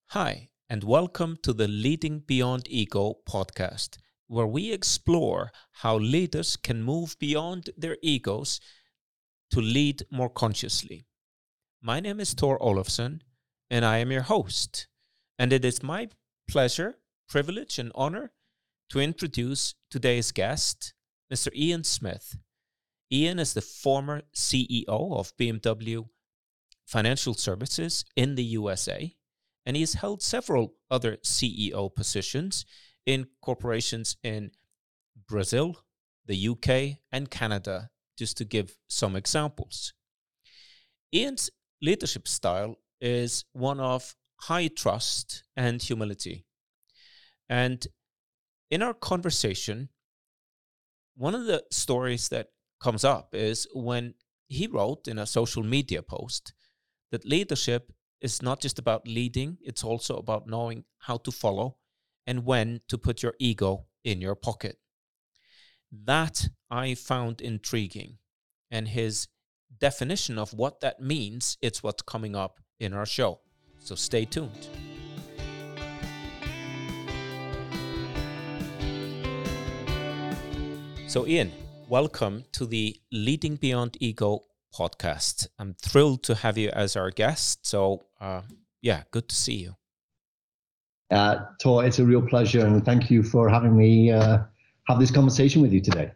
Hi, and welcome to the Leading Beyond Ego podcast, where we explore how leaders can move beyond their egos to lead more consciously. My name is Tor Olofsson, and I am your host. And it is my pleasure, privilege, and honor to introduce today's guest, Mr. Ian Smith. Ian is the former CEO of BMW Financial Services in the USA, and he has held several other CEO positions in corporations in Brazil, the UK, and Canada, just to give some examples. Ian's leadership style is one of high trust and humility. And in our conversation, one of the stories that comes up is when he wrote in a social media post that leadership is not just about leading, it's also about knowing how to follow and when to put your ego in your pocket. That I found intriguing, and his definition of what that means, it's what's coming up in our show. So stay tuned. So Ian, welcome to the Leading Beyond Ego podcast. I'm thrilled to have you as our guest. So, good to see you. Tor, it's a real pleasure, and thank you for having me have this conversation with you today.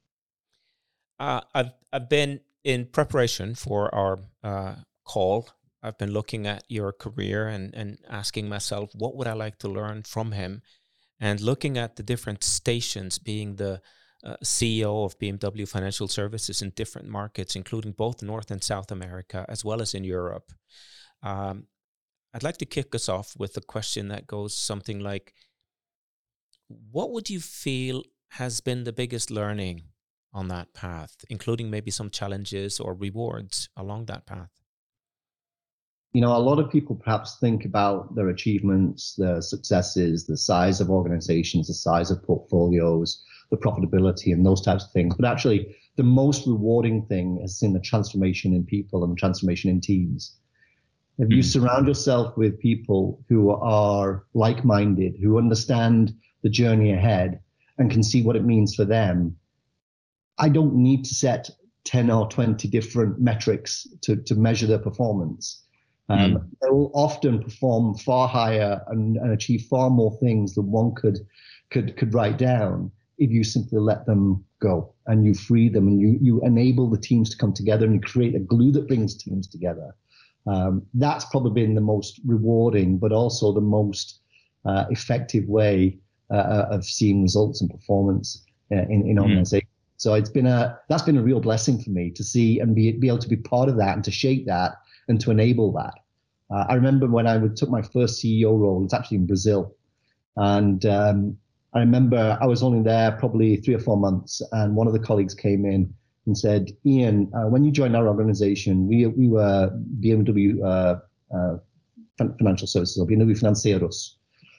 I've been in preparation for our call. I've been looking at your career and asking myself, what would I like to learn from him? And looking at the different stations, being the CEO of BMW Financial Services in different markets, including both North and South America, as well as in Europe. I'd like to kick us off with a question that goes something like, what would you feel has been the biggest learning on that path, including maybe some challenges or rewards along that path? You know, a lot of people perhaps think about their achievements, their successes, the size of organizations, the size of portfolios, the profitability and those types of things. But actually, the most rewarding thing has been the transformation in people and the transformation in teams. If you surround yourself with people who are like-minded, who understand the journey ahead and can see what it means for them, I don't need to set 10 or 20 different metrics to measure their performance. They will often perform far higher and achieve far more things than one could write down if you simply let them go and you free them and you enable the teams to come together and you create a glue that brings teams together. That's probably been the most rewarding, but also the most effective way of seeing results and performance in organizations. So that's been a real blessing for me to see and be able to be part of that and to shape that and to enable that. I remember when I took my first CEO role, it's actually in Brazil. And I remember I was only there probably 3 or 4 months, and one of the colleagues came in and said, Ian, when you joined our organization, we were BMW Financial Services, or BMW Financeiros,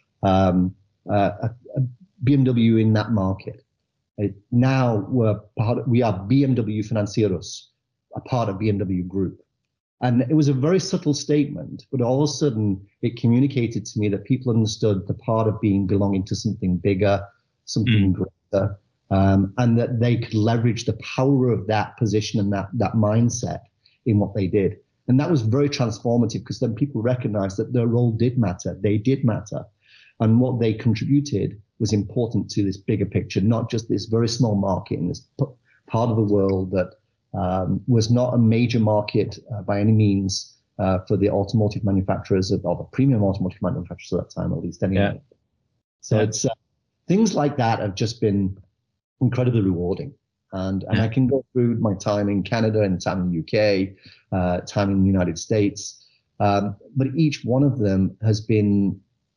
BMW in that market. Now we are BMW Financeiros, a part of BMW Group. And it was a very subtle statement, but all of a sudden it communicated to me that people understood the part of belonging to something bigger, something greater, and that they could leverage the power of that position and that mindset in what they did. And that was very transformative, because then people recognized that their role did matter. They did matter. And what they contributed was important to this bigger picture, not just this very small market in this part of the world that was not a major market by any means for the automotive manufacturers, or the premium automotive manufacturers at that time, at least anyway. Yeah. So it's things like that have just been incredibly rewarding. And I can go through my time in Canada and time in the UK, time in the United States. But each one of them has been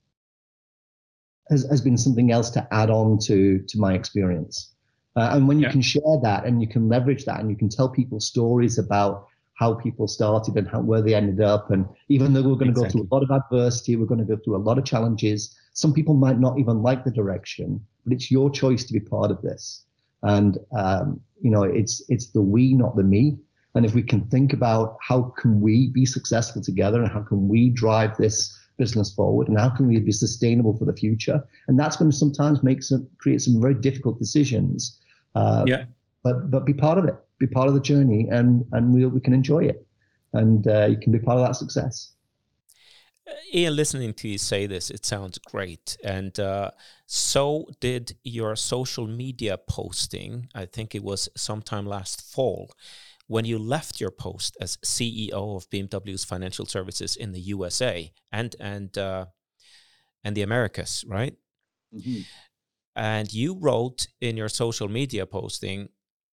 something else to add on to my experience. And when you can share that and you can leverage that and you can tell people stories about how people started and where they ended up. And even though we're going to go through a lot of adversity, we're going to go through a lot of challenges. Some people might not even like the direction, but it's your choice to be part of this. And, it's the we, not the me. And if we can think about how can we be successful together and how can we drive this business forward and how can we be sustainable for the future. And that's going to sometimes create some very difficult decisions. But be part of it, be part of the journey, and we can enjoy it, and you can be part of that success. Ian, listening to you say this, it sounds great. And so did your social media posting. I think it was sometime last fall when you left your post as CEO of BMW's financial services in the USA and the Americas, right? Mm-hmm. And you wrote in your social media posting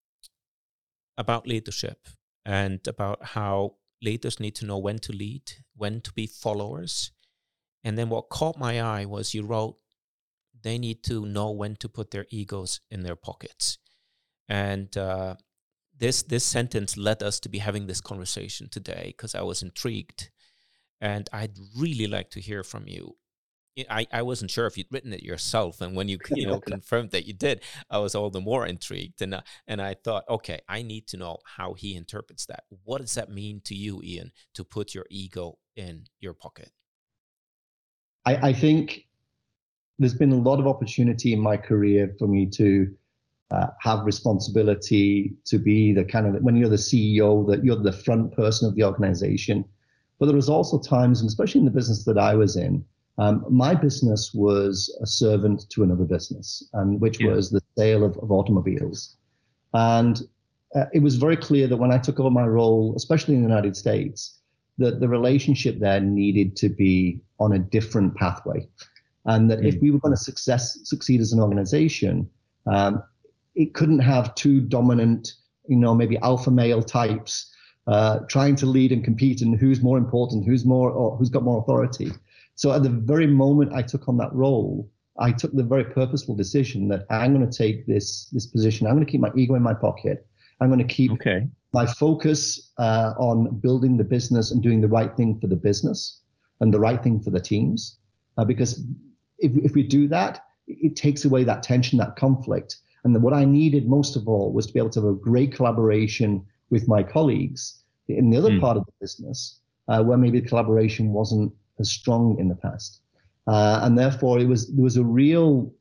about leadership and about how leaders need to know when to lead, when to be followers. And then what caught my eye was you wrote, they need to know when to put their egos in their pockets. And this sentence led us to be having this conversation today because I was intrigued. And I'd really like to hear from you. I wasn't sure if you'd written it yourself, and when you confirmed that you did, I was all the more intrigued. And I thought, okay, I need to know how he interprets that. What does that mean to you, Ian, to put your ego in your pocket? I think there's been a lot of opportunity in my career for me to have responsibility, to be the kind of, when you're the CEO, that you're the front person of the organization. But there was also times, and especially in the business that I was in, my business was a servant to another business, which was the sale of automobiles. And it was very clear that when I took over my role, especially in the United States, that the relationship there needed to be on a different pathway. And that if we were going to succeed as an organization, it couldn't have two dominant, maybe alpha male types trying to lead and compete and who's more important, who's got more authority. So at the very moment I took on that role, I took the very purposeful decision that I'm going to take this position. I'm going to keep my ego in my pocket. I'm going to keep my focus on building the business and doing the right thing for the business and the right thing for the teams. Because if we do that, it takes away that tension, that conflict. And then what I needed most of all was to be able to have a great collaboration with my colleagues in the other part of the business, where maybe the collaboration wasn't as strong in the past. And therefore there was a real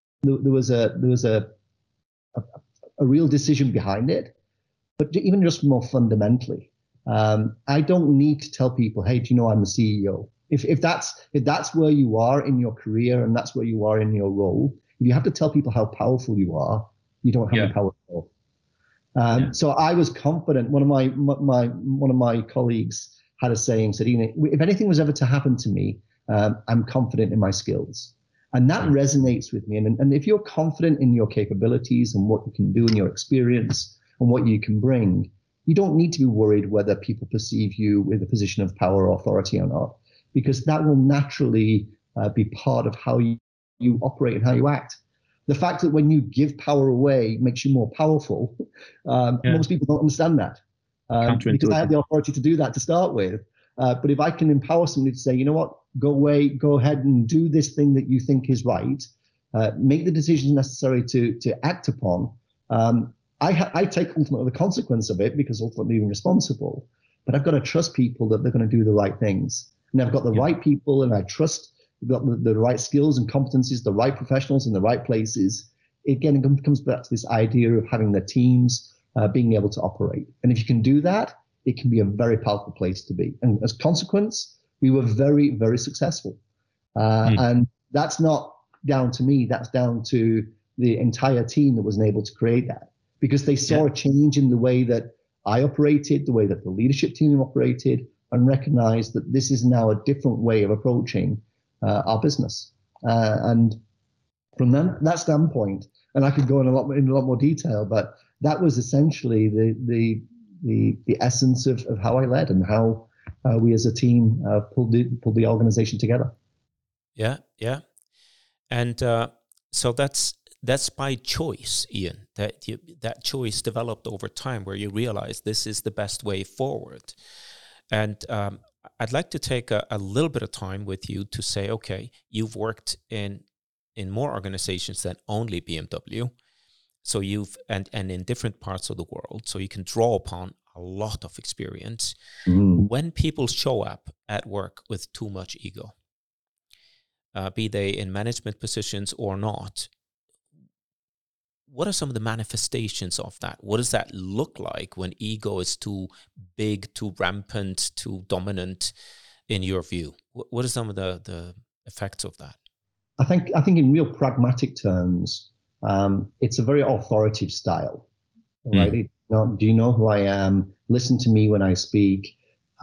real decision behind it. But even just more fundamentally, I don't need to tell people, hey, do you know I'm the CEO? If that's where you are in your career and that's where you are in your role, if you have to tell people how powerful you are, you don't have the power at all. So I was confident. One of my colleagues had a saying, said, if anything was ever to happen to me, I'm confident in my skills. And that resonates with me. And if you're confident in your capabilities and what you can do in your experience and what you can bring, you don't need to be worried whether people perceive you with a position of power or authority or not, because that will naturally be part of how you operate and how you act. The fact that when you give power away makes you more powerful, most people don't understand that. Because I have the authority to do that to start with. But if I can empower somebody to say, you know what, go ahead and do this thing that you think is right, make the decisions necessary to act upon, I take ultimately the consequence of it because ultimately I'm responsible. But I've got to trust people that they're going to do the right things. And I've got the right people, and I trust we've got the right skills and competencies, the right professionals in the right places. Again, it comes back to this idea of having the teams being able to operate. And if you can do that, it can be a very powerful place to be. And as a consequence, we were very, very successful. And that's not down to me. That's down to the entire team that was able to create that, because they saw a change in the way that I operated, the way that the leadership team operated, and recognized that this is now a different way of approaching our business. And from that standpoint, and I could go in a lot more detail, but that was essentially the essence of how I led and how we as a team pulled the organization together. Yeah. And so that's by choice, Ian. That choice developed over time, where you realize this is the best way forward. And I'd like to take a little bit of time with you to say, okay, you've worked in more organizations than only BMW. So and in different parts of the world, so you can draw upon a lot of experience. When people show up at work with too much ego, be they in management positions or not. What are some of the manifestations of that? What does that look like when ego is too big, too rampant, too dominant in your view? What are some of the effects of that? I think in real pragmatic terms, it's a very authoritative style, right? Do you know who I am? Listen to me when I speak.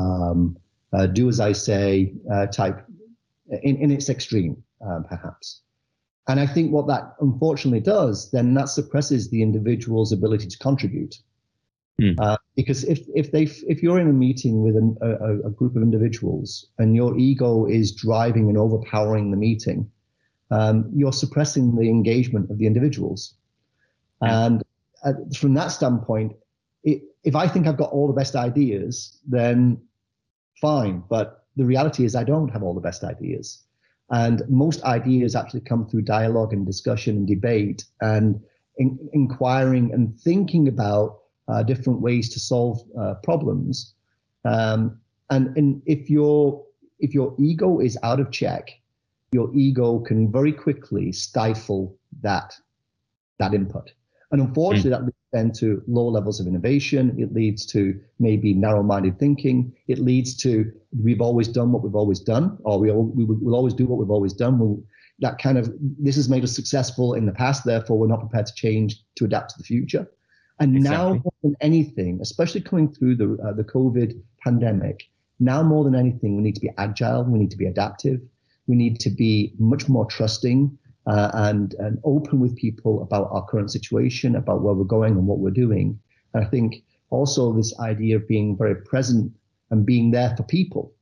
Do as I say. Type in its extreme, perhaps. And I think what that unfortunately does, then that suppresses the individual's ability to contribute. Because if you're in a meeting with a group of individuals and your ego is driving and overpowering the meeting, you're suppressing the engagement of the individuals. And from that standpoint, if I think I've got all the best ideas, then fine. But the reality is I don't have all the best ideas. And most ideas actually come through dialogue and discussion and debate and inquiring and thinking about different ways to solve problems. And if your ego is out of check, your ego can very quickly stifle that input. And unfortunately, that leads then to low levels of innovation. It leads to maybe narrow-minded thinking. It leads to we've always done what we've always done, or we'll always do what we've always done. This has made us successful in the past, therefore we're not prepared to change to adapt to the future. And Now more than anything, especially coming through the COVID pandemic, now more than anything, we need to be agile. We need to be adaptive. We need to be much more trusting and open with people about our current situation, about where we're going and what we're doing. And I think also this idea of being very present and being there for people,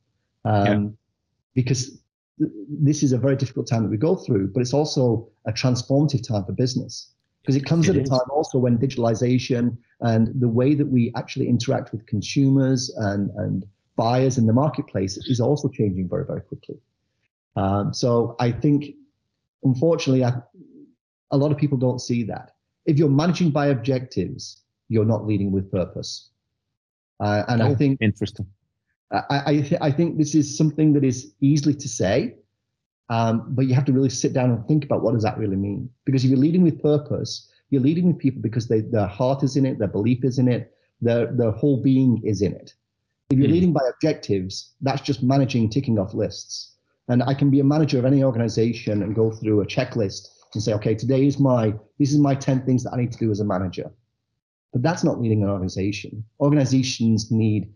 because this is a very difficult time that we go through, but it's also a transformative time for business. Because it comes at a time also when digitalization and the way that we actually interact with consumers and buyers in the marketplace is also changing very, very quickly. So I think, unfortunately, a lot of people don't see that. If you're managing by objectives, you're not leading with purpose. I think interesting. I think this is something that is easily to say, but you have to really sit down and think about what does that really mean. Because if you're leading with purpose, you're leading with people because their heart is in it, their belief is in it, their whole being is in it. If you're leading by objectives, that's just managing, ticking off lists. And I can be a manager of any organization and go through a checklist and say, okay, this is my 10 things that I need to do as a manager. But that's not leading an organization. Organizations need,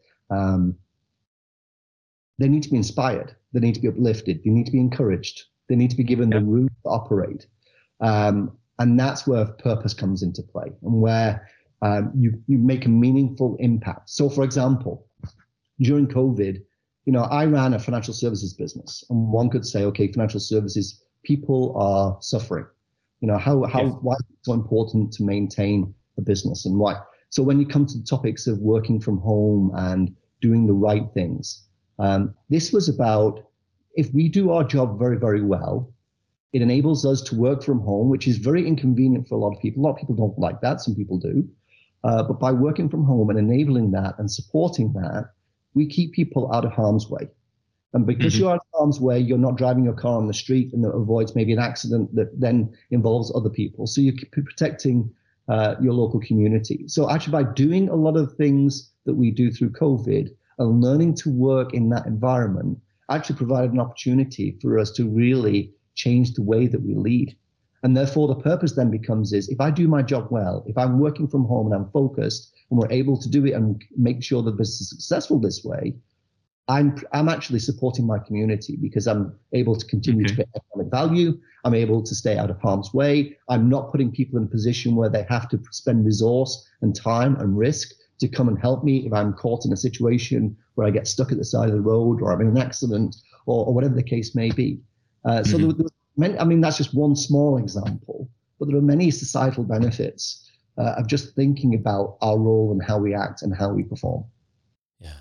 they need to be inspired. They need to be uplifted. They need to be encouraged. They need to be given the room to operate. And that's where purpose comes into play and where you make a meaningful impact. So for example, during COVID, I ran a financial services business, and one could say, okay, financial services, people are suffering. Why is it so important to maintain a business and why? So when you come to the topics of working from home and doing the right things, this was about, if we do our job very, very well, it enables us to work from home, which is very inconvenient for a lot of people. A lot of people don't like that. Some people do. But by working from home and enabling that and supporting that, we keep people out of harm's way. And because you're out of harm's way, you're not driving your car on the street, and that avoids maybe an accident that then involves other people. So you're protecting your local community. So actually by doing a lot of things that we do through COVID and learning to work in that environment actually provided an opportunity for us to really change the way that we lead. And therefore the purpose then becomes is, if I do my job well, if I'm working from home and I'm focused and we're able to do it and make sure the business is successful this way, I'm actually supporting my community because I'm able to continue to get economic value. I'm able to stay out of harm's way. I'm not putting people in a position where they have to spend resource and time and risk to come and help me if I'm caught in a situation where I get stuck at the side of the road or I'm in an accident or whatever the case may be. So that's just one small example, but there are many societal benefits of just thinking about our role and how we act and how we perform. Yeah.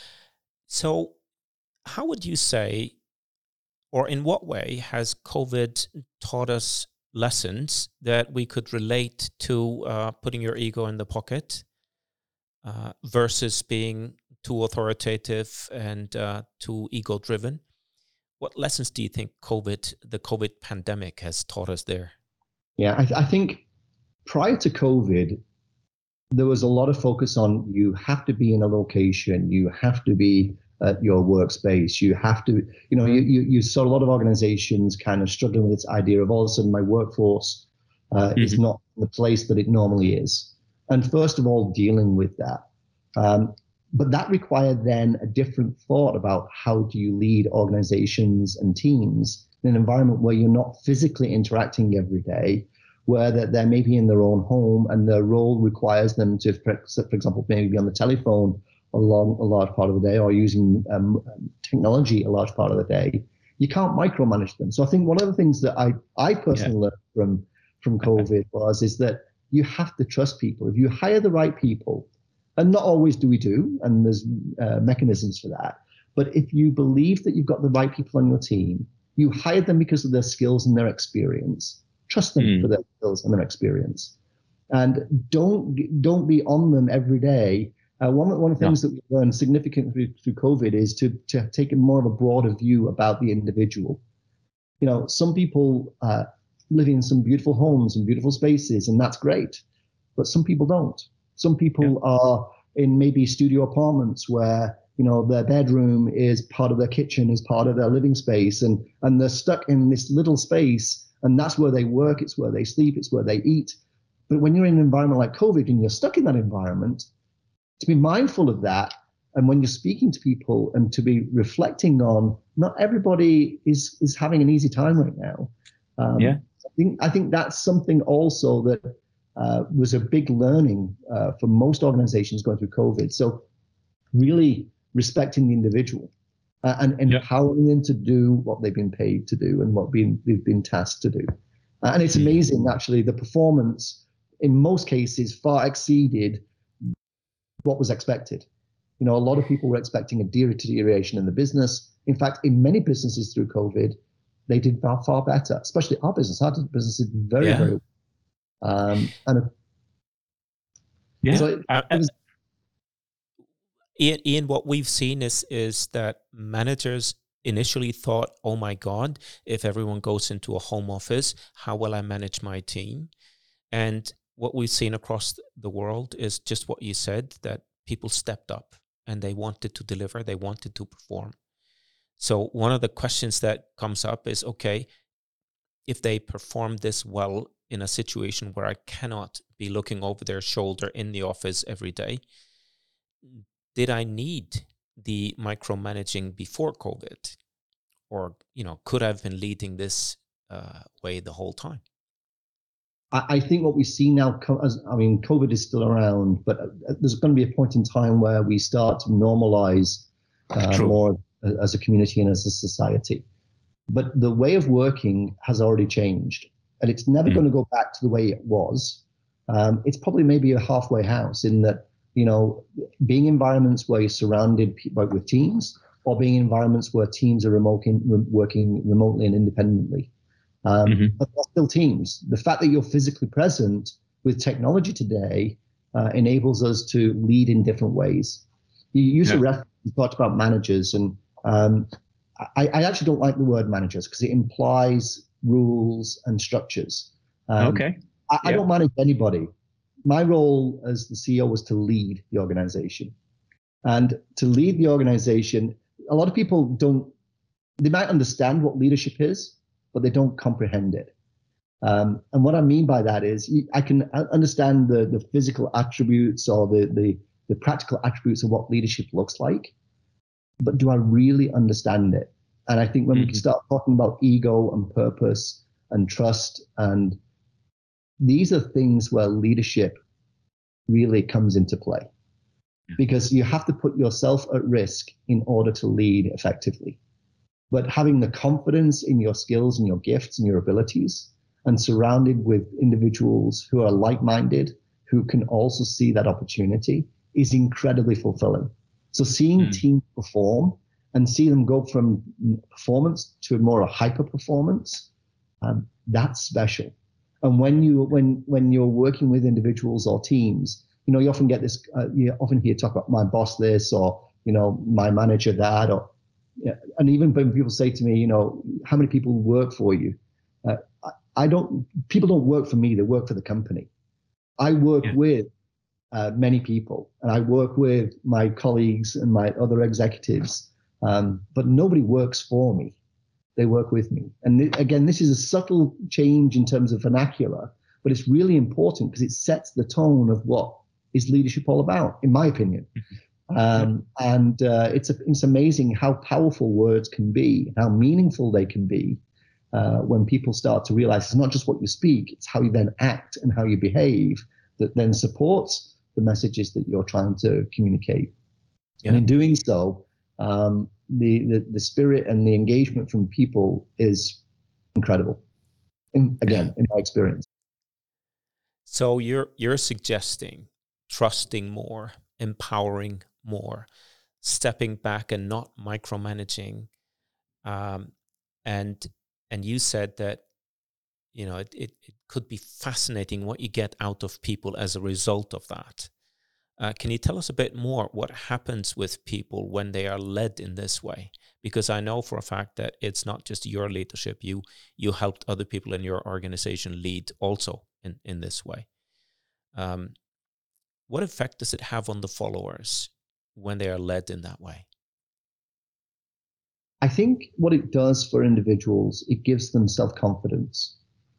So how would you say, or in what way has COVID taught us lessons that we could relate to putting your ego in the pocket versus being too authoritative and too ego-driven? What lessons do you think the COVID pandemic has taught us there? Yeah, I think prior to COVID, there was a lot of focus on you have to be in a location, you have to be at your workspace, you have to, you saw a lot of organizations kind of struggling with this idea of all of a sudden my workforce is not the place that it normally is. And first of all, dealing with that. But that required then a different thought about how do you lead organizations and teams in an environment where you're not physically interacting every day, where they're maybe in their own home and their role requires them to, for example, maybe be on the telephone a large part of the day or using technology a large part of the day. You can't micromanage them. So I think one of the things that I personally learned from COVID is that you have to trust people. If you hire the right people, and not always do we do, and there's mechanisms for that, but if you believe that you've got the right people on your team, you hired them because of their skills and their experience. Trust them for their skills and their experience, and don't be on them every day. One of the things that we learned significantly through COVID is to take a more of a broader view about the individual. Some people live in some beautiful homes and beautiful spaces, and that's great, but some people don't. Some people are in maybe studio apartments where their bedroom is part of their kitchen, is part of their living space, and they're stuck in this little space. And that's where they work, it's where they sleep, it's where they eat. But when you're in an environment like COVID and you're stuck in that environment, to be mindful of that, and when you're speaking to people and to be reflecting on, not everybody is having an easy time right now. I think that's something also that was a big learning for most organizations going through COVID. So really respecting the individual. And empowering them to do what they've been paid to do and what they've been tasked to do. And it's amazing, actually, the performance in most cases far exceeded what was expected. A lot of people were expecting a deterioration in the business. In fact, in many businesses through COVID, they did far better, especially our business. Our business did very, very well. Ian, what we've seen is that managers initially thought, oh my God, if everyone goes into a home office, how will I manage my team? And what we've seen across the world is just what you said, that people stepped up and they wanted to deliver, they wanted to perform. So one of the questions that comes up is, okay, if they perform this well in a situation where I cannot be looking over their shoulder in the office every day, did I need the micromanaging before COVID? Or, could I have been leading this way the whole time? I think what we see now, COVID is still around, but there's going to be a point in time where we start to normalize more as a community and as a society. But the way of working has already changed, and it's never going to go back to the way it was. It's probably maybe a halfway house in that, being environments where you're surrounded with teams, or being environments where teams are working remotely and independently. But they're still teams. The fact that you're physically present with technology today enables us to lead in different ways. You used to talk about managers, and I actually don't like the word managers because it implies rules and structures. I don't manage anybody. My role as the CEO was to lead the organization. And to lead the organization, a lot of people they might understand what leadership is, but they don't comprehend it. And what I mean by that is I can understand the physical attributes or the practical attributes of what leadership looks like, but do I really understand it? And I think when we start talking about ego and purpose and trust, and these are things where leadership really comes into play, because you have to put yourself at risk in order to lead effectively. But having the confidence in your skills and your gifts and your abilities, and surrounded with individuals who are like-minded, who can also see that opportunity, is incredibly fulfilling. So seeing teams perform and see them go from performance to more a hyper performance, that's special. And when you're working with individuals or teams, you often get this. You often hear talk about my boss this, or my manager that, or yeah, and even when people say to me, how many people work for you? People don't work for me, they work for the company. I work with many people, and I work with my colleagues and my other executives, but nobody works for me. They work with me. And again, this is a subtle change in terms of vernacular, but it's really important because it sets the tone of what is leadership all about, in my opinion. It's amazing how powerful words can be, how meaningful they can be when people start to realize it's not just what you speak, it's how you then act and how you behave that then supports the messages that you're trying to communicate. Yeah. And in doing so, the spirit and the engagement from people is incredible. In my experience. So you're suggesting trusting more, empowering more, stepping back and not micromanaging, and you said that it could be fascinating what you get out of people as a result of that. Can you tell us a bit more what happens with people when they are led in this way? Because I know for a fact that it's not just your leadership. You helped other people in your organization lead also in this way. What effect does it have on the followers when they are led in that way? I think what it does for individuals, it gives them self-confidence.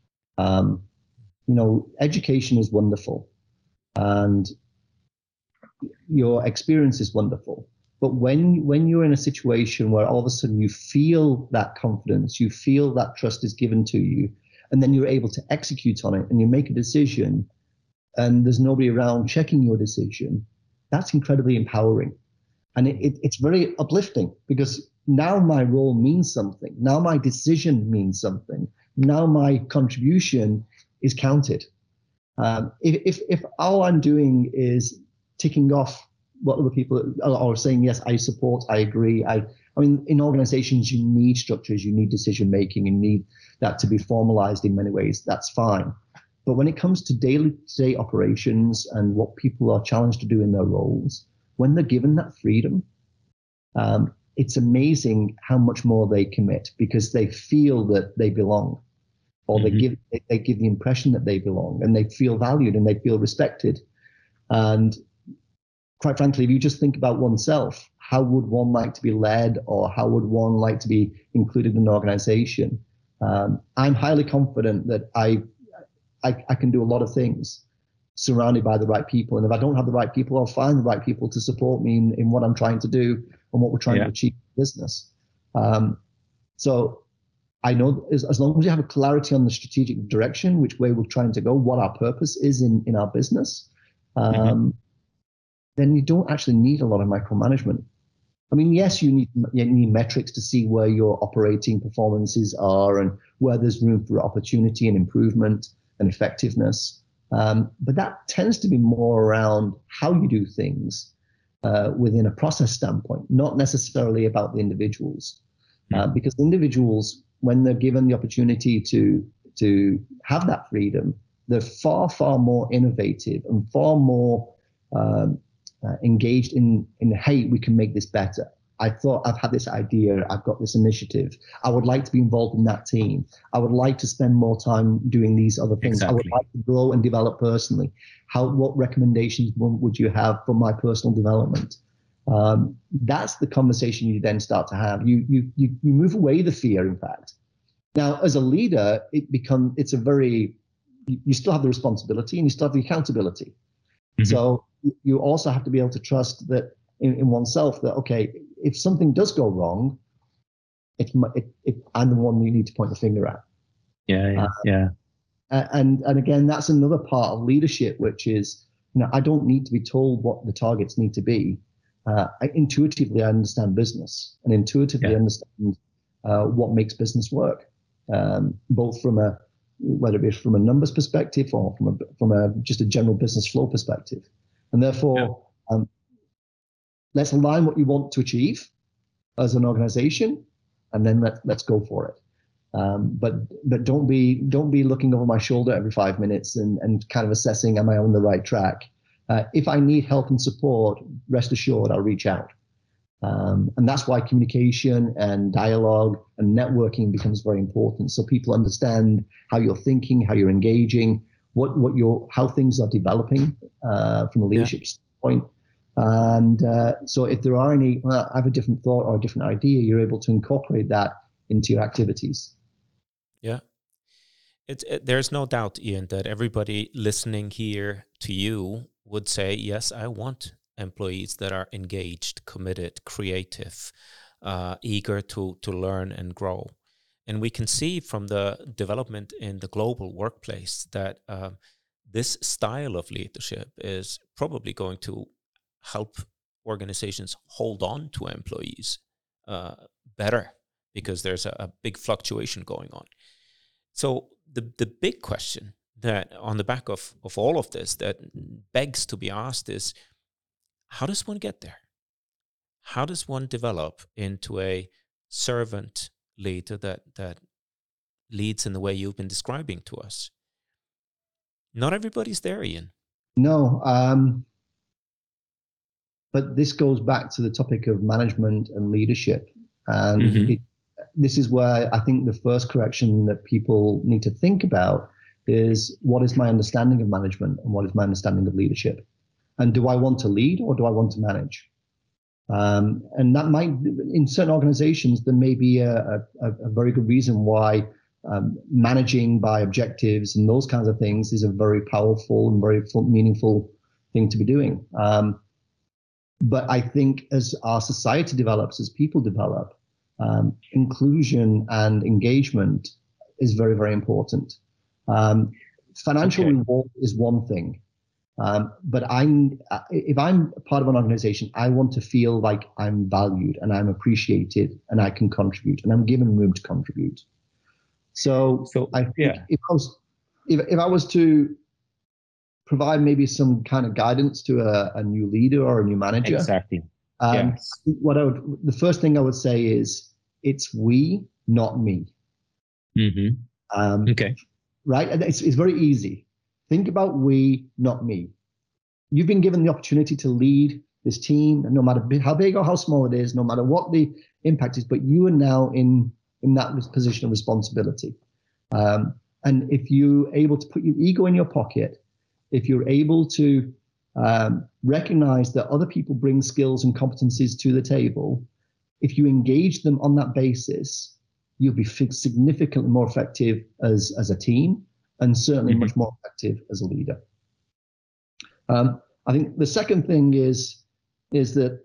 Education is wonderful, and your experience is wonderful. But when you're in a situation where all of a sudden you feel that confidence, you feel that trust is given to you, and then you're able to execute on it and you make a decision and there's nobody around checking your decision, that's incredibly empowering. And it's very uplifting because now my role means something. Now my decision means something. Now my contribution is counted. If all I'm doing is ticking off what other people are saying, yes, I support, I agree. I mean, in organizations, you need structures, you need decision making, you need that to be formalized in many ways. That's fine. But when it comes to day-to-day operations and what people are challenged to do in their roles, when they're given that freedom, it's amazing how much more they commit because they feel that they belong, or they give the impression that they belong, and they feel valued and they feel respected. And quite frankly, if you just think about oneself, how would one like to be led, or how would one like to be included in an organization? I'm highly confident that I can do a lot of things surrounded by the right people. And if I don't have the right people, I'll find the right people to support me in what I'm trying to do and what we're trying to achieve in business. So I know as long as you have a clarity on the strategic direction, which way we're trying to go, what our purpose is in our business, then you don't actually need a lot of micromanagement. I mean, yes, you need metrics to see where your operating performances are and where there's room for opportunity and improvement and effectiveness. But that tends to be more around how you do things within a process standpoint, not necessarily about the individuals. Because individuals, when they're given the opportunity to have that freedom, they're far, far more innovative and far more engaged in, hey, we can make this better. I've had this idea. I've got this initiative. I would like to be involved in that team. I would like to spend more time doing these other things. Exactly. I would like to grow and develop personally. What recommendations would you have for my personal development? That's the conversation you then start to have. You move away the fear, in fact. Now, as a leader, you still have the responsibility and you still have the accountability. So you also have to be able to trust that in oneself that, okay, if something does go wrong, I'm the one you need to point the finger at. And again, that's another part of leadership, which is, I don't need to be told what the targets need to be. Intuitively, I understand business and intuitively understand what makes business work, both whether it be from a numbers perspective or from just a general business flow perspective. And therefore, let's align what you want to achieve as an organization, and then let's go for it. But don't be looking over my shoulder every 5 minutes and kind of assessing, am I on the right track? If I need help and support, rest assured I'll reach out. And that's why communication and dialogue and networking becomes very important. So people understand how you're thinking, how you're engaging, how things are developing from a leadership standpoint. And so if there are any, I have a different thought or a different idea, you're able to incorporate that into your activities. Yeah. There's no doubt, Ian, that everybody listening here to you would say, yes, I want employees that are engaged, committed, creative, eager to learn and grow. And we can see from the development in the global workplace that this style of leadership is probably going to help organizations hold on to employees better, because there's a big fluctuation going on. So the big question that on the back of all of this that begs to be asked is, how does one get there? How does one develop into a servant leader that leads in the way you've been describing to us? Not everybody's there, Ian. No, but this goes back to the topic of management and leadership. And this is where I think the first correction that people need to think about is, what is my understanding of management and what is my understanding of leadership? And do I want to lead or do I want to manage? And that might, in certain organizations, there may be a very good reason why managing by objectives and those kinds of things is a very powerful and very meaningful thing to be doing. But I think as our society develops, as people develop, inclusion and engagement is very, very important. Financial reward is one thing. But if I'm part of an organization, I want to feel like I'm valued and I'm appreciated and I can contribute and I'm given room to contribute. So I think if I was to provide maybe some kind of guidance to a new leader or a new manager, exactly. The first thing I would say is, it's we, not me. Right? And it's very easy. Think about we, not me. You've been given the opportunity to lead this team, and no matter how big or how small it is, no matter what the impact is, but you are now in that position of responsibility. And if you're able to put your ego in your pocket, if you're able to recognize that other people bring skills and competencies to the table, if you engage them on that basis, you'll be significantly more effective as a team, and certainly much more effective as a leader. I think the second thing is that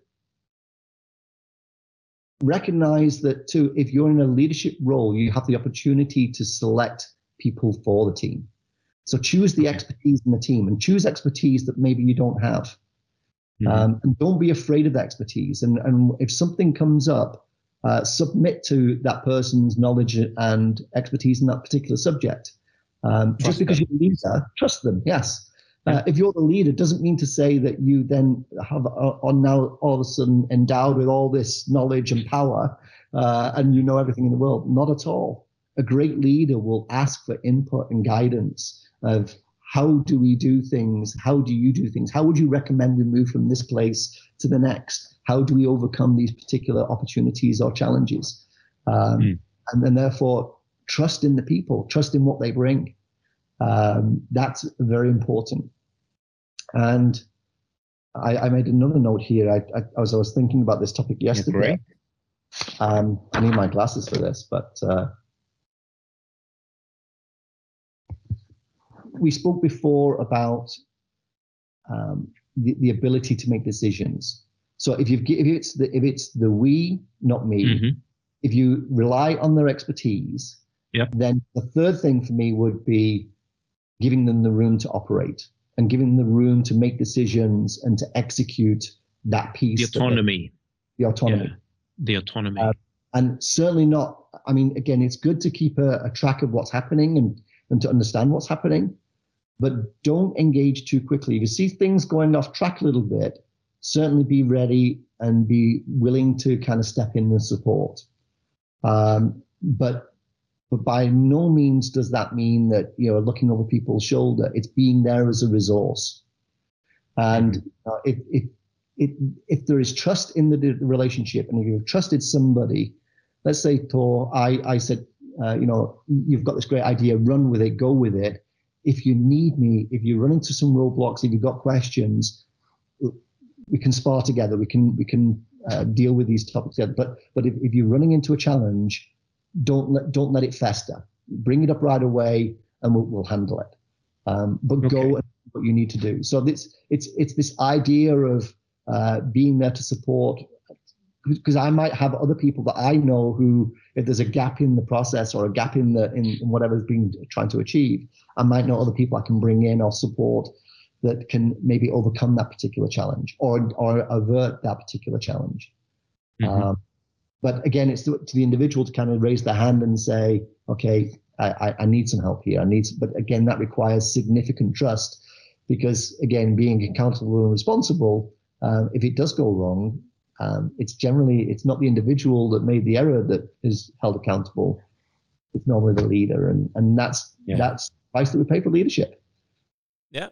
recognize that too, if you're in a leadership role, you have the opportunity to select people for the team. So choose the expertise in the team and choose expertise that maybe you don't have. And don't be afraid of that expertise. And if something comes up, submit to that person's knowledge and expertise in that particular subject. Just because you're the leader, trust them, yes. If you're the leader, doesn't mean to say that you then are now all of a sudden endowed with all this knowledge and power and you know everything in the world. Not at all. A great leader will ask for input and guidance of, how do we do things? How do you do things? How would you recommend we move from this place to the next? How do we overcome these particular opportunities or challenges? And then therefore, trust in the people, trust in what they bring. That's very important. And I made another note here. I was thinking about this topic yesterday. I need my glasses for this, but we spoke before about the ability to make decisions. So if it's the we, not me, if you rely on their expertise, then the third thing for me would be giving them the room to operate and giving them the room to make decisions and to execute that piece. The autonomy. The autonomy. Yeah, the autonomy. And certainly not, I mean, again, it's good to keep a track of what's happening and to understand what's happening, but don't engage too quickly. If you see things going off track a little bit, certainly be ready and be willing to kind of step in and support. But by no means does that mean that you're looking over people's shoulder. It's being there as a resource. And if there is trust in the relationship, and if you've trusted somebody, let's say Thor, I said, you've got this great idea, run with it, go with it. If you need me, if you run into some roadblocks, if you've got questions, we can spar together. We can deal with these topics together. But if you're running into a challenge, don't let it fester. Bring it up right away, and we'll handle it. But okay. Go and do what you need to do. So it's this idea of being there to support. Because I might have other people that I know who, if there's a gap in the process or a gap in whatever's being trying to achieve, I might know other people I can bring in or support that can maybe overcome that particular challenge or avert that particular challenge. Mm-hmm. But again, it's to the individual to kind of raise their hand and say, okay, I need some help here. But again, that requires significant trust, because again, being accountable and responsible, if it does go wrong, it's not the individual that made the error that is held accountable. It's normally the leader, and that's the price that we pay for leadership. Yeah.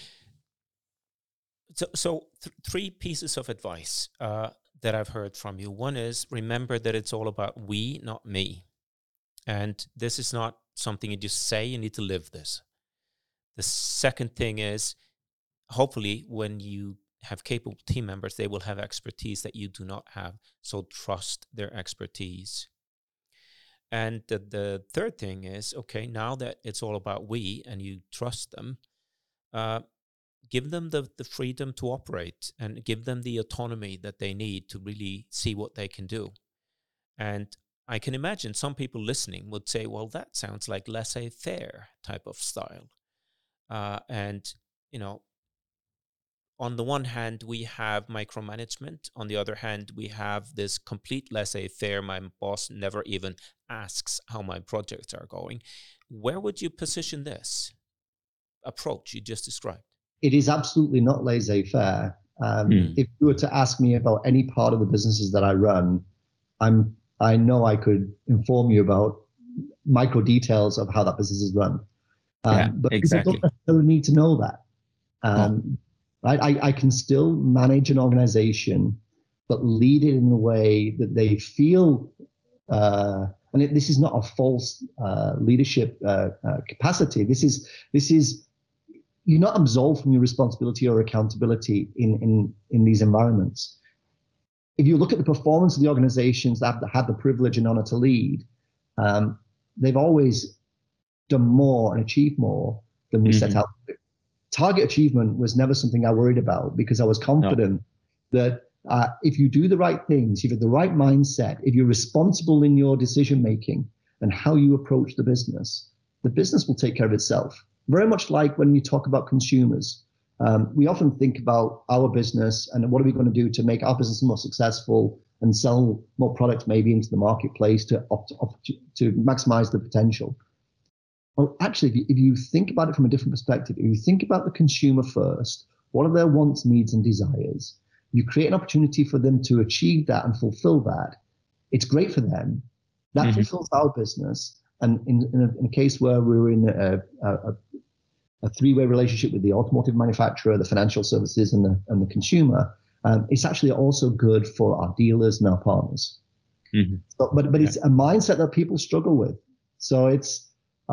So three pieces of advice that I've heard from you. One is, remember that it's all about we, not me. And this is not something you just say, you need to live this. The second thing is, hopefully when you have capable team members, they will have expertise that you do not have. So trust their expertise. And the third thing is, okay, now that it's all about we and you trust them, give them the freedom to operate and give them the autonomy that they need to really see what they can do. And I can imagine some people listening would say, well, that sounds like laissez-faire type of style. And, on the one hand, we have micromanagement. On the other hand, we have this complete laissez-faire. My boss never even asks how my projects are going. Where would you position this approach you just described? It is absolutely not laissez-faire. If you were to ask me about any part of the businesses that I run, I know I could inform you about micro details of how that business is run. But exactly. People don't necessarily need to know that. I can still manage an organization, but lead it in a way that they feel, this is not a false leadership capacity. This is you're not absolved from your responsibility or accountability in these environments. If you look at the performance of the organizations that have had the privilege and honor to lead, they've always done more and achieved more than we set out to do. Target achievement was never something I worried about, because I was confident that if you do the right things, if you have the right mindset, if you're responsible in your decision making and how you approach the business will take care of itself. Very much like when you talk about consumers. We often think about our business and what are we going to do to make our business more successful and sell more products maybe into the marketplace to maximize the potential. Well, actually, if you think about it from a different perspective, if you think about the consumer first, what are their wants, needs, and desires? You create an opportunity for them to achieve that and fulfill that. It's great for them. That fulfills our business. And in a case where we're in a three-way relationship with the automotive manufacturer, the financial services, and the consumer, it's actually also good for our dealers and our partners. But it's a mindset that people struggle with. So it's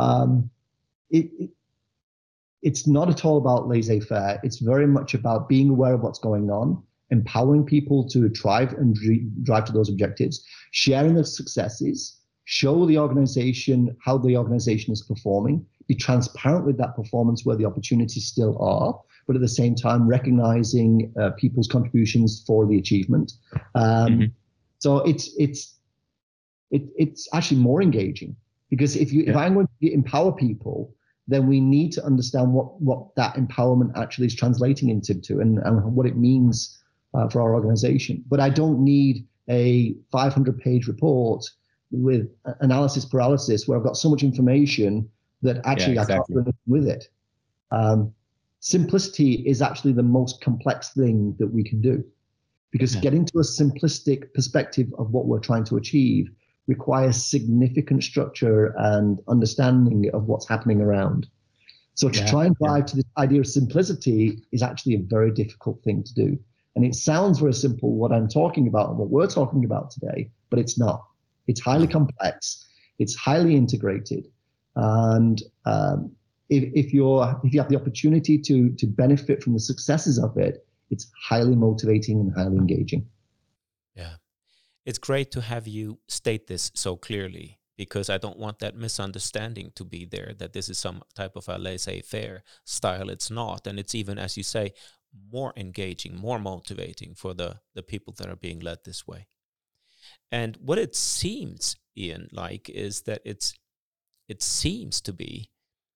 not at all about laissez-faire. It's very much about being aware of what's going on, empowering people to drive to those objectives, sharing their successes, show the organization how the organization is performing, be transparent with that performance where the opportunities still are, but at the same time recognizing people's contributions for the achievement. So it's actually more engaging. Because if I'm going to empower people, then we need to understand what that empowerment actually is translating into and what it means for our organization. But I don't need a 500-page report with analysis paralysis where I've got so much information that actually I can't do anything with it. Simplicity is actually the most complex thing that we can do, because getting to a simplistic perspective of what we're trying to achieve requires significant structure and understanding of what's happening around. So to try and drive to this idea of simplicity is actually a very difficult thing to do. And it sounds very simple, what I'm talking about and what we're talking about today, but it's not. It's highly complex. It's highly integrated. And if you have the opportunity to benefit from the successes of it, it's highly motivating and highly engaging. Yeah. It's great to have you state this so clearly, because I don't want that misunderstanding to be there, that this is some type of a laissez-faire style. It's not. And it's even, as you say, more engaging, more motivating for the people that are being led this way. And what it seems, Ian, like, is that it seems to be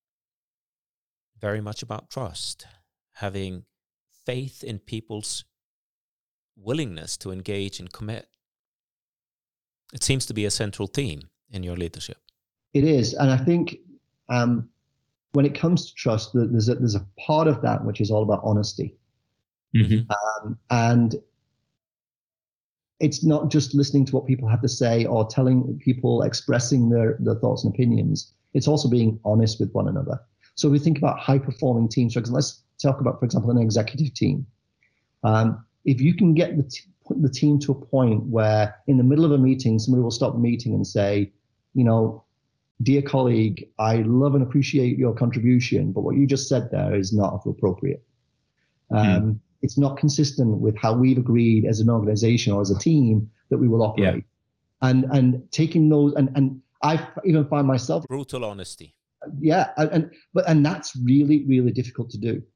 very much about trust, having faith in people's willingness to engage and commit. It seems to be a central theme in your leadership. It is. And I think when it comes to trust, there's a part of that which is all about honesty. Mm-hmm. And it's not just listening to what people have to say or telling people, expressing their thoughts and opinions. It's also being honest with one another. So we think about high-performing teams. For example, let's talk about, for example, an executive team. If you can get the team to a point where in the middle of a meeting, somebody will stop the meeting and say, dear colleague, I love and appreciate your contribution, but what you just said there is not appropriate. It's not consistent with how we've agreed as an organization or as a team that we will operate. Yeah. And taking those, and I even find myself brutal honesty. Yeah, and that's really, really difficult to do.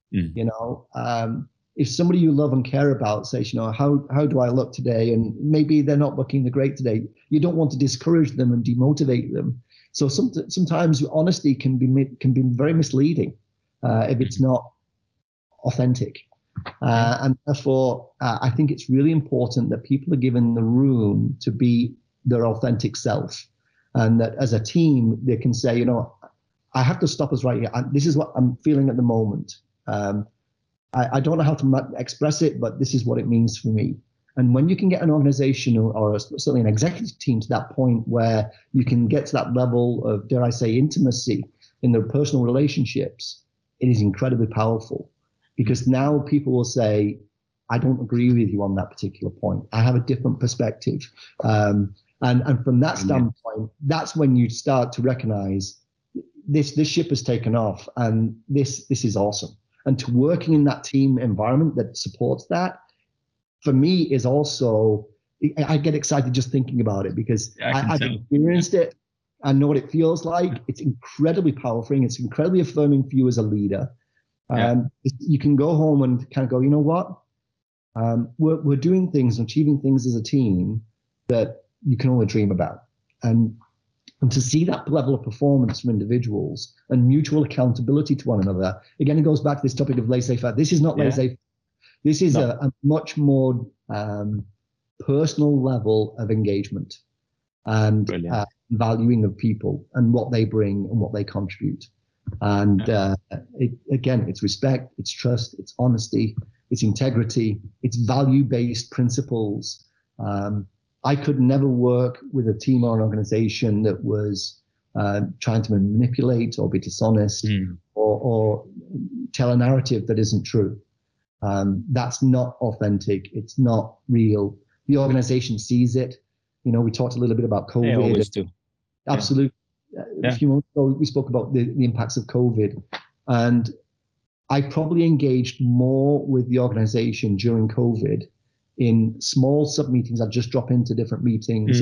If somebody you love and care about says, how do I look today, and maybe they're not looking the great today, you don't want to discourage them and demotivate them. So sometimes honesty can be very misleading if it's not authentic. And therefore, I think it's really important that people are given the room to be their authentic self, and that as a team, they can say, I have to stop us right here. This is what I'm feeling at the moment. I don't know how to express it, but this is what it means for me. And when you can get an organization or certainly an executive team to that point where you can get to that level of, dare I say, intimacy in their personal relationships, it is incredibly powerful. Because now people will say, I don't agree with you on that particular point. I have a different perspective. And from that standpoint, that's when you start to recognize this ship has taken off, and this is awesome. And to working in that team environment that supports that, for me, is also, I get excited just thinking about it, because I've experienced it. I know what it feels like. It's incredibly powerful. It's incredibly affirming for you as a leader. You can go home and kind of go, you know what? We're doing things and achieving things as a team that you can only dream about. And to see that level of performance from individuals and mutual accountability to one another, again, it goes back to this topic of laissez-faire. This is not laissez-faire. This is a much more personal level of engagement and valuing of people and what they bring and what they contribute. And it's respect, it's trust, it's honesty, it's integrity, it's value-based principles. I could never work with a team or an organization that was trying to manipulate or be dishonest or tell a narrative that isn't true. That's not authentic. It's not real. The organization sees it. We talked a little bit about COVID. They always do. Absolutely. A few months ago, we spoke about the impacts of COVID. And I probably engaged more with the organization during COVID in small sub-meetings. I'd just drop into different meetings.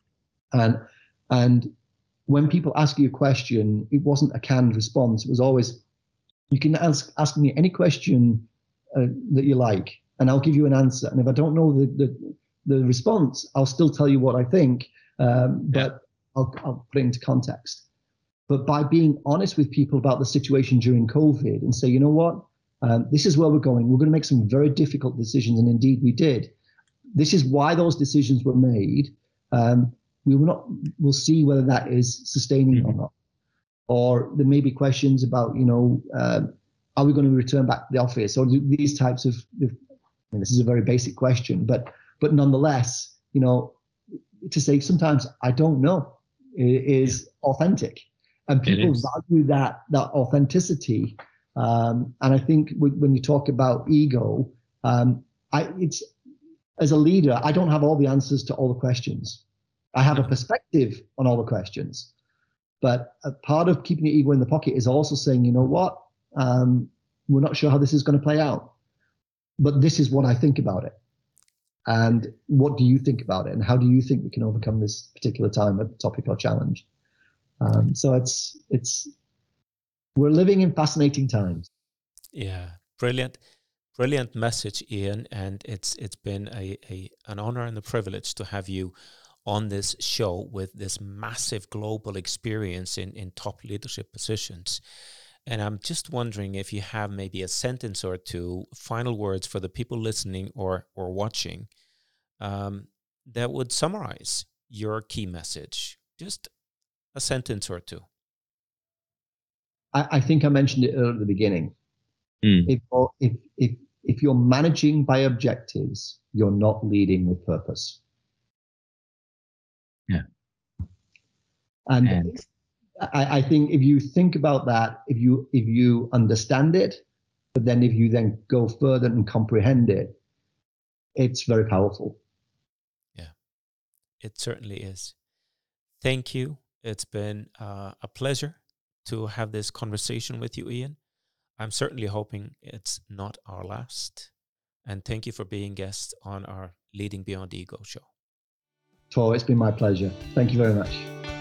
And when people ask you a question, it wasn't a canned response. It was always, you can ask me any question that you like, and I'll give you an answer. And if I don't know the response, I'll still tell you what I think, but I'll put it into context. But by being honest with people about the situation during COVID and say, you know what, this is where we're going. We're going to make some very difficult decisions, and indeed we did. This is why those decisions were made. We'll see whether that is sustaining or not. Or there may be questions about, are we going to return back to the office, or these types of, this is a very basic question, but nonetheless, to say sometimes I don't know is authentic, and people value that authenticity. And I think when you talk about ego, it's as a leader, I don't have all the answers to all the questions. I have a perspective on all the questions, but a part of keeping your ego in the pocket is also saying, you know what, we're not sure how this is going to play out, but this is what I think about it. And what do you think about it? And how do you think we can overcome this particular time, a topic or challenge? So we're living in fascinating times. Yeah, brilliant message, Ian. And it's been an honor and a privilege to have you on this show with this massive global experience in top leadership positions. And I'm just wondering if you have maybe a sentence or two, final words for the people listening or watching, that would summarize your key message. Just a sentence or two. I think I mentioned it earlier at the beginning. If you're managing by objectives, you're not leading with purpose. Yeah. And I think if you think about that, if you understand it, but then if you then go further and comprehend it, it's very powerful. Yeah, it certainly is. Thank you. It's been a pleasure to have this conversation with you, Ian. I'm certainly hoping it's not our last. And thank you for being guest on our Leading Beyond Ego show. Tor, it's been my pleasure. Thank you very much.